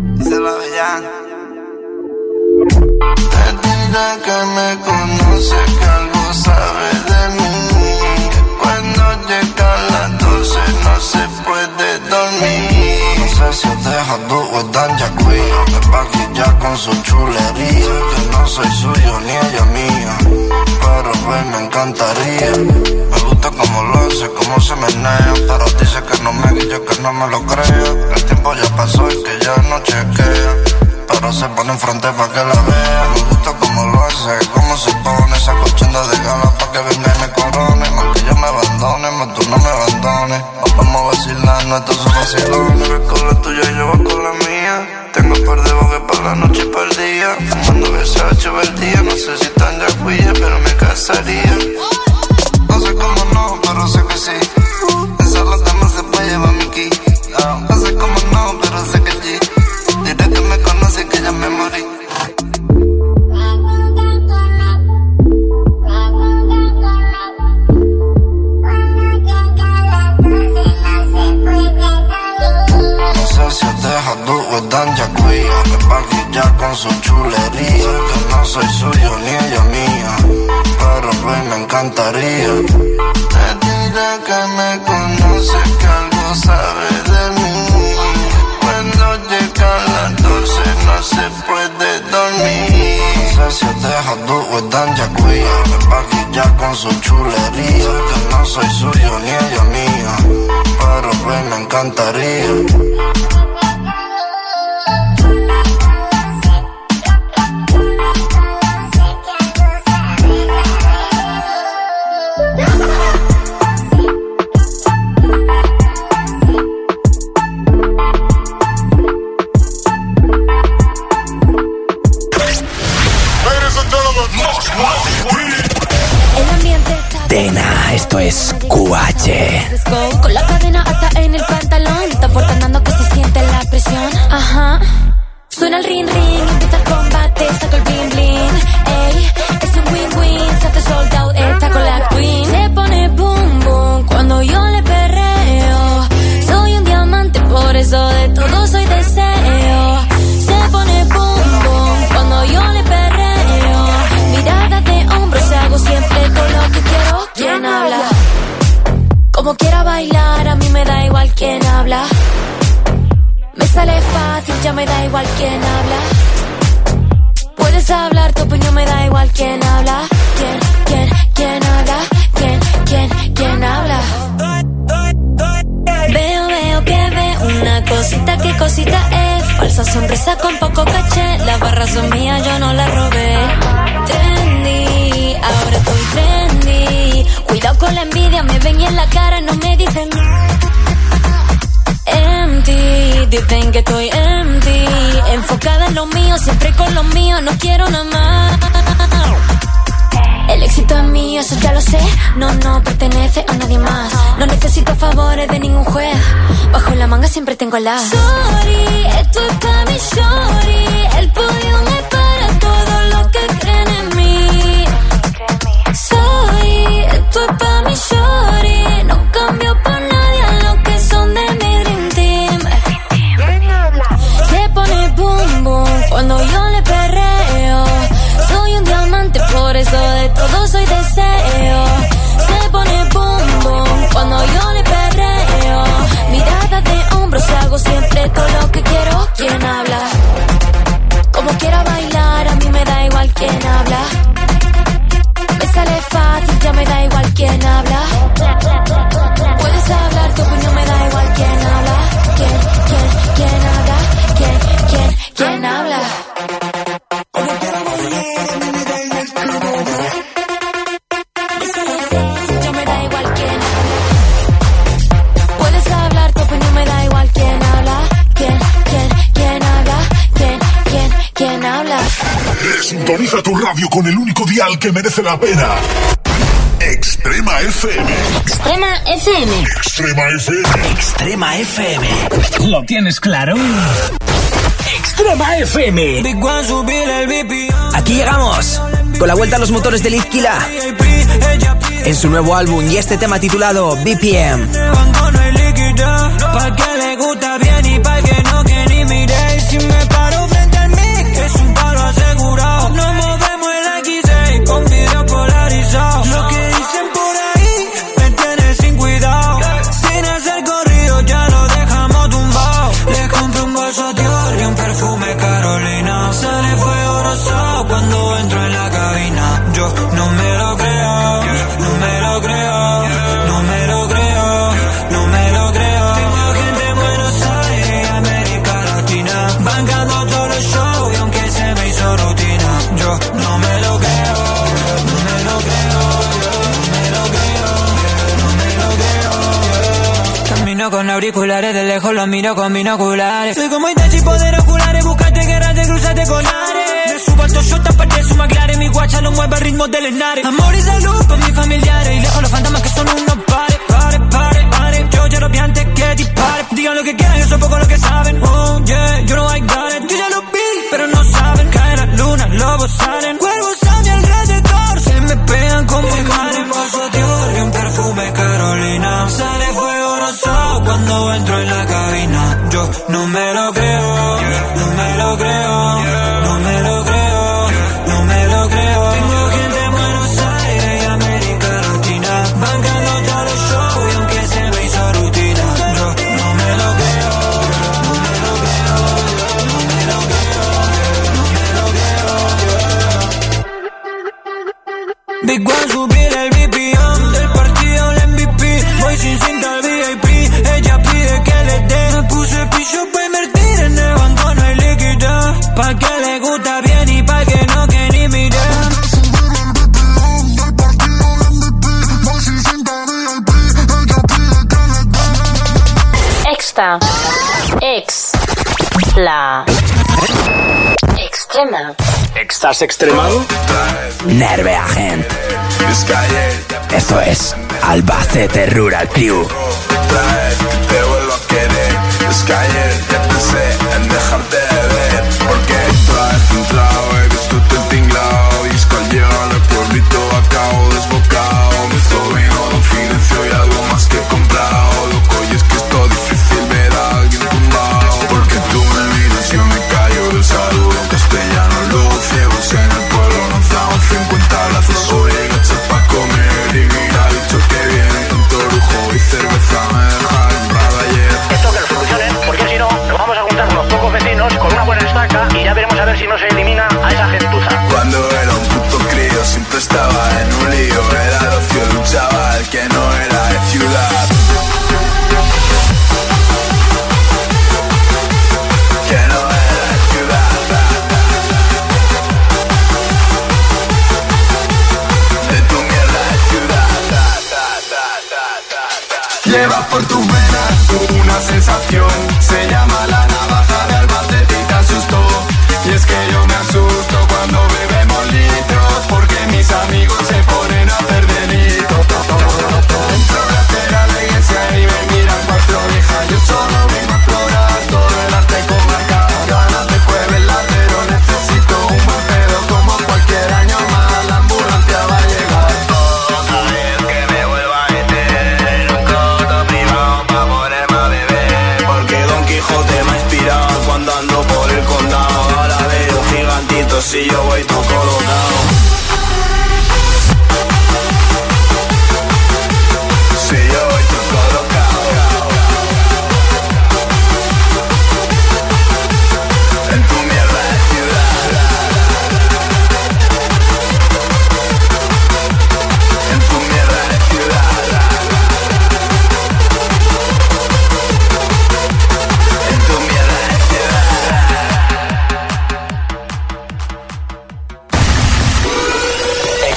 Te diré que me conoce, que algo sabe de mí. Que cuando llegan las 12 no se puede dormir. No sé si es de Jadú o es Danja Queen, que paquilla con su chulería. Que no soy suyo ni ella mía, pero pues me encantaría. Me gusta cómo lo hace, cómo se menea, pero dice que no me guille, que no me lo crea. Que el tiempo ya pasó y que ya no chequea, pero se pone enfrente pa' que la vea. Me gusta cómo lo hace, cómo se pone esa cochenda de gala pa' que venga y me corone. Más que yo me abandone, más tú no me abandones. Vamos a vacilarnos, estos son vacilones. Ves con la tuya y yo voy con la mía. Tengo un par de boques para la noche y para el día. Fumando Versace el día. No sé si tan yacuilla, pero me casaría. No sé cómo no, pero sé que sí. Esa lata no se puede llevar mi ki. No sé cómo no, pero sé que sí. Diré que me conoce y que ya me morí. No sé si es de Jadú o es Danja Queen, que paquilla con su chulería. Que no soy suyo ni ella mía, pero pues me encantaría. Te diré que me conoce, que algo sabe de mí. Cuando llegan las 12 no se puede dormir. No sé si es de Jadú o es Danja Queen, que paquilla con su chulería. Que no soy suyo ni ella mía, pero pues me encantaría. Tena, esto es QH. Con la cadena hasta en el pantalón, tan fuerte andando que se siente la presión. Ajá. Suena el ring ring, empieza el combate, saco el bling bling. Ey, es un win-win, se hace sold out, está con la queen. Se pone boom boom cuando yo le perreo. Soy un diamante, por eso de todo soy deseo. Se pone boom boom cuando yo le perreo. Mirada de hombros, hago siempre todo lo que quiero. ¿Quién habla? Como quiera bailar, a mí me da igual quién habla. Me sale fácil, ya me da igual quién habla. Puedes hablar, tu opinión me da igual quién habla. ¿Quién habla? ¿Quién habla? Veo que ve una cosita, ¿qué cosita es? Falsa sonrisa con poco caché. Las barras son mías, yo no las robé. Trendy, ahora estoy trendy. Cuidado con la envidia, me ven y en la cara no me dicen. Empty, dicen que estoy empty. Enfocada en lo mío, siempre con lo mío, no quiero nada más. El éxito es mío, eso ya lo sé. No pertenece a nadie más. No necesito favores de ningún juez. Bajo la manga siempre tengo la. Sorry, esto es pa' mi shorty. El podio me para todo lo que creen en mí. Soy, esto es pa' mi shorty. No cambio por nadie a lo que son de mi dream team. Se pone boom boom cuando yo le perreo. Soy un diamante, por eso de todo soy deseo. Se pone boom boom cuando yo le perreo. Mirada de hombros, hago siempre todo lo que quiero. ¿Quién habla? Como quiera bailar, a mí me da igual quién habla. Me sale fácil, ya me da igual quién habla. Puedes hablar, tu opinión me da igual quién habla. ¿Quién habla? ¿Quién habla? Yo me da igual quién habla. Puedes hablar, tu opinión me da igual quién habla. ¿Quién habla. Sintoniza tu radio con el único dial que merece la pena. Extrema FM. Extrema FM. Extrema FM. Extrema FM. ¿Lo tienes claro? Extrema FM. Aquí llegamos, con la vuelta a los motores de Lizkila en su nuevo álbum y este tema titulado BPM. Pa' que le gusta bien y pa' que no, que ni mire. Si me paro frente al mic, es un palo asegurado. Nos movemos en la X6 con video polarizado. Lo que dicen por ahí me tiene sin cuidado. Sin hacer corrido ya lo dejamos tumbado. Le compré un bolso Dior y un perfume Carolina. Sale fuego rosado cuando entro en la cabina. Yo no me lo creo, no me lo creo, no me lo creo, no me lo creo. Tengo gente en Buenos Aires, América Latina, bancando todos los shows y aunque se me hizo rutina, yo no me lo creo, no me lo creo, no me lo creo, no me lo creo. Camino con auriculares, de lejos los miro con binoculares. Soy como Itachi, poder oculares, buscarte guerras, te cruzaste con Ares. Me subo al Toyota, parte su McLaren, mi guacha lo mueve al ritmo del Henares. Amor y salud con mis familiares y lejos los fantasmas que son unos pares. Pare, yo lloro bien antes que dispare. Digan lo que quieran, eso es poco lo que saben. Oh yeah, you know I got it. Yo ya lo vi, pero no saben. Cae la luna, lobos salen, cuervos a mi alrededor, se me pegan como imanes. Un bolso Dior y un perfume Carolina. Sale fuego rosado cuando entro en la cabina. Yo no me lo creo, no me lo creo, no me lo creo, no me lo creo. Tengo gente en Buenos Aires y América Latina, bancando todos los shows y aunque se me hizo rutina, yo no me lo creo, no me lo creo, no me lo creo, no me lo creo. Big One subir el BPM del partido, el MVP. Voy sin cinta al VIP, ella pide que le dé. Me puse pillo pa' invertir en el banco, no hay líquida. Pa' que le gusta bien y pa' que no, que ni mire. Extra. Ex. La. Extrema. ¿Estás extremado? Nerve Agent. Esto es Albacete Rural Crew. Te vuelvo a querer. Es que ayer ya pensé en dejarte de ver. Porque otra vez entrado, he visto el tinglao. Y es que al llegar al pueblito acabo desbocado. Me sobrino don Financio y algo más que he comprado. Loco, y es que esto difícil ver a alguien tumbado. Porque tú me miras y yo me callo del saludo castellano. Luego ciegos en el pueblo nos damos 50 lazos. Oye, gacha pa' comer y mira el bicho que viene. Tanto lujo y cerveza me deja embrado ayer. Esto que lo solucionen, porque si no, nos vamos a juntar unos pocos vecinos con una buena estaca y ya veremos a ver si no se elimina a esa gentuza. Cuando era un puto crío siempre estaba en un lío. Era el ocio de un chaval que no era de ciudad. Que no era de ciudad. De tu mierda de ciudad. Lleva por tus venas una sensación. Se llama la navaja de Albacete y te asustó. Y es que yo me asusto cuando bebemos litros, porque mis amigos se ponen a hacer delitos. Entro a la iglesia y me miran 4 viejas. Yo solo vengo a explorar todo el arte comarcal. Ganas de jueves latero, necesito un buen pedo como cualquier año más. La ambulancia va a llegar. Otra vez que me vuelva a meter en un coto privado pa' ponerme a beber. Porque Don Quijote me ha inspirado cuando ando por el condado. Ahora veo gigantitos y yo voy todo colocado. Si yo voy todo colocado. En tu mierda de ciudad. En tu mierda de ciudad. En tu mierda de ciudad.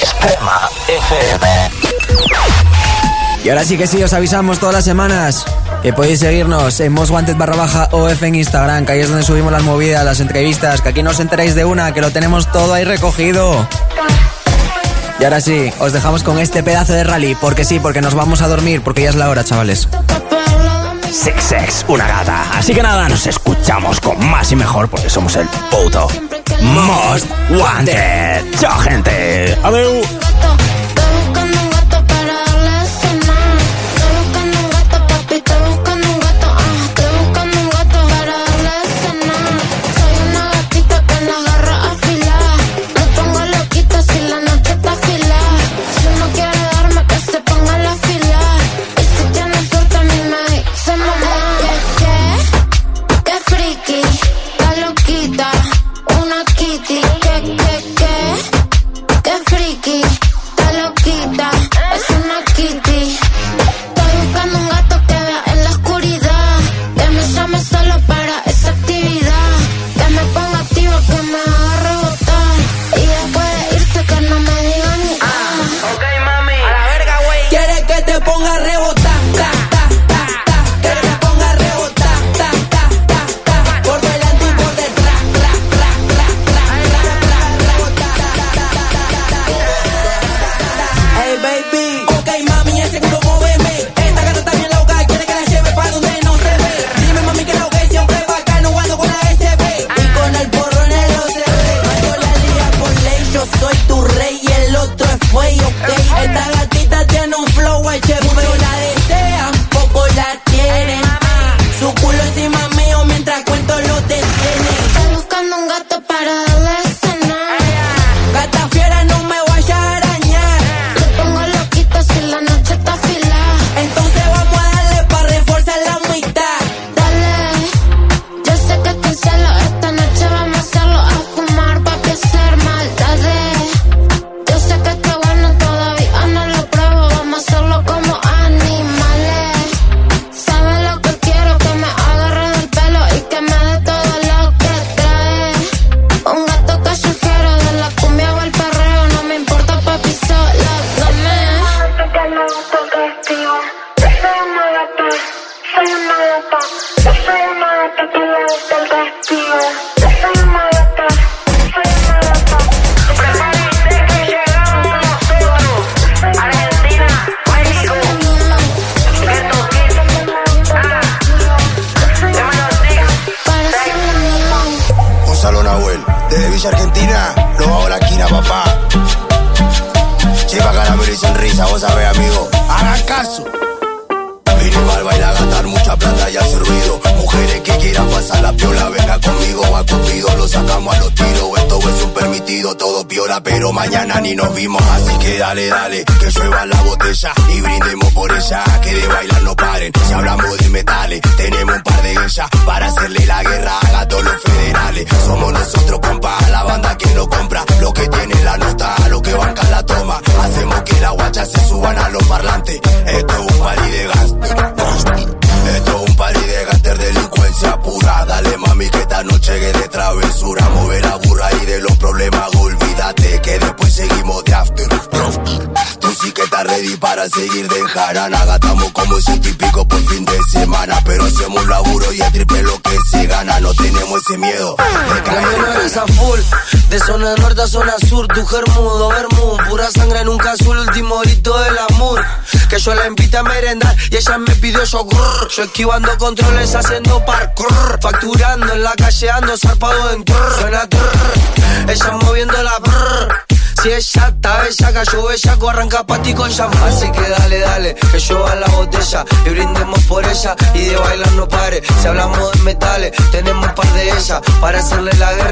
Y ahora sí que sí, os avisamos todas las semanas. Que podéis seguirnos en Most Wanted _OF en Instagram, que ahí es donde subimos las movidas, las entrevistas, que aquí no os enteráis de una, que lo tenemos todo ahí recogido. Y ahora sí, os dejamos con este pedazo de rally, porque sí, porque nos vamos a dormir, porque ya es la hora, chavales. Sex, una gata. Así que nada, nos escuchamos con más y mejor, porque somos el puto Most Wanted. Chao, gente. Adeu. Argentina, lo hago la esquina, papá. Chiva, caramelo y sonrisa, vos sabés, amigo. Hagan caso. Vinimos al baile a gastar mucha plata y hacer ruido. Mujeres que quieran pasar la piola, venga conmigo, va Cupido, lo sacamos a los tiros. Esto es un permitido, todo piola, pero mañana ni nos vimos. Así que dale, dale, que llueva la botella y brindemos por ella, que de bailar no paren. Si hablamos de metales, tenemos un par de ellas para hacerle la guerra a gatos los federales. Somos nosotros, compa, la banda que no compra, lo que tiene la nota, lo que banca la toma. Hacemos que las guachas se suban a los parlantes. Esto es un party de gángster. Esto es un party de gángster, delincuencia pura. Dale, mami, que esta noche es de travesura. Mover la burra y de los problemas olvídate, que después seguimos de after. Tú sí que estás ready para seguir de jarana. Gastamos como 100 y pico por fin de semana, pero hacemos laburo y el triple lo que se gana. No tenemos ese miedo de caer. A full, de zona norte a zona sur, tu germudo, vermú, pura sangre nunca azul, último grito del amor. Que yo la invité a merendar y ella me pidió yogur. Yo esquivando controles haciendo parkour, facturando en la calle ando zarpado en trrr. Suena trrr, ella moviendo la brrr. Si ella está bellaca, yo bellaco, arranca pa' ti con llama. Así que dale, dale, que llueva la botella y brindemos por ella y de bailar no pare. Si hablamos de metales, tenemos un par de ellas para hacerle la guerra.